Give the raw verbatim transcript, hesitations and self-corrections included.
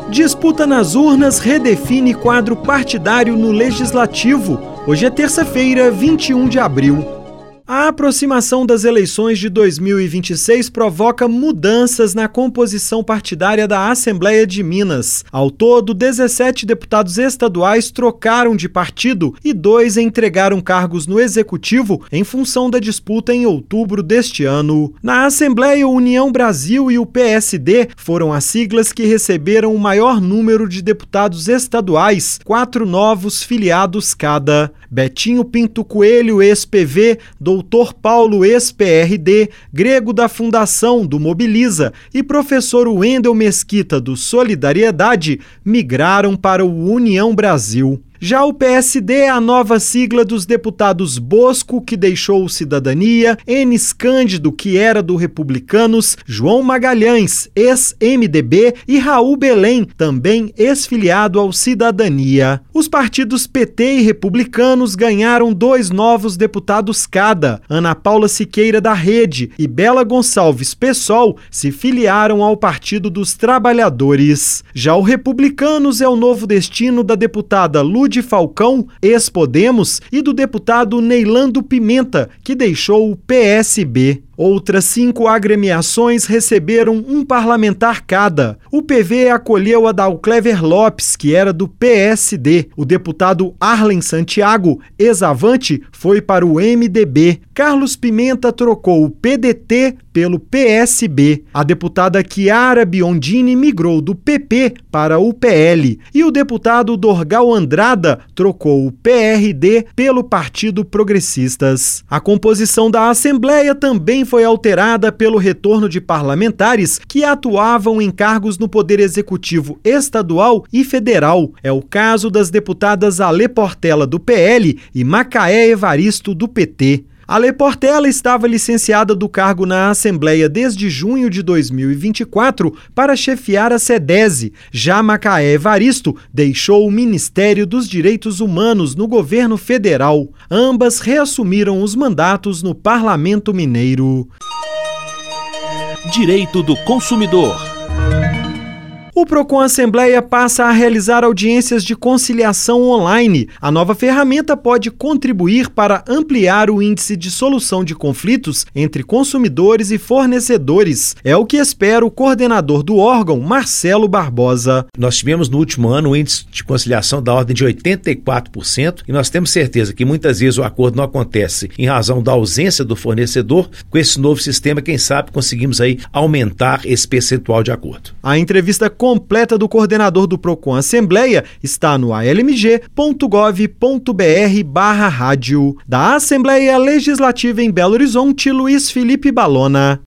Disputa nas urnas redefine quadro partidário no Legislativo. Hoje é terça-feira, vinte e um de abril. A aproximação das eleições de dois mil e vinte e seis provoca mudanças na composição partidária da Assembleia de Minas. Ao todo, dezessete deputados estaduais trocaram de partido e dois entregaram cargos no Executivo em função da disputa em outubro deste ano. Na Assembleia, União Brasil e o P S D foram as siglas que receberam o maior número de deputados estaduais, quatro novos filiados cada. Betinho Pinto Coelho, ex-P V, Doutor Paulo, ex-P R D, Grego da Fundação, do Mobiliza, e professor Wendel Mesquita, do Solidariedade, migraram para o União Brasil. Já o P S D é a nova sigla dos deputados Bosco, que deixou o Cidadania, Enes Cândido, que era do Republicanos, João Magalhães, ex-M D B, e Raul Belém, também ex-filiado ao Cidadania. Os partidos P T e Republicanos ganharam dois novos deputados cada. Ana Paula Siqueira, da Rede, e Bela Gonçalves, PSOL, se filiaram ao Partido dos Trabalhadores. Já o Republicanos é o novo destino da deputada Lúcia de Falcão, ex-Podemos, e do deputado Neilando Pimenta, que deixou o P S B. Outras cinco agremiações receberam um parlamentar cada. O P V acolheu a Dalclever Lopes, que era do P S D. O deputado Arlen Santiago, ex-Avante, foi para o M D B. Carlos Pimenta trocou o P D T pelo P S B. A deputada Chiara Biondini migrou do P P para o P L. E o deputado Dorgal Andrada trocou o P R D pelo Partido Progressistas. A composição da Assembleia também foi alterada pelo retorno de parlamentares que atuavam em cargos no Poder Executivo estadual e federal. É o caso das deputadas Ale Portela, do P L, e Macaé Evaristo, do P T. Ale Portela estava licenciada do cargo na Assembleia desde junho de dois mil e vinte e quatro para chefiar a SEDESE. Já Macaé Evaristo deixou o Ministério dos Direitos Humanos no governo federal. Ambas reassumiram os mandatos no Parlamento Mineiro. Direito do consumidor. O Procon Assembleia passa a realizar audiências de conciliação online. A nova ferramenta pode contribuir para ampliar o índice de solução de conflitos entre consumidores e fornecedores. É o que espera o coordenador do órgão, Marcelo Barbosa. Nós tivemos no último ano um índice de conciliação da ordem de oitenta e quatro por cento e nós temos certeza que muitas vezes o acordo não acontece em razão da ausência do fornecedor. Com esse novo sistema, quem sabe conseguimos aí aumentar esse percentual de acordo. A entrevista completa do coordenador do Procon Assembleia está no a l m g ponto gov ponto b r barra rádio. Da Assembleia Legislativa em Belo Horizonte, Luiz Felipe Balona.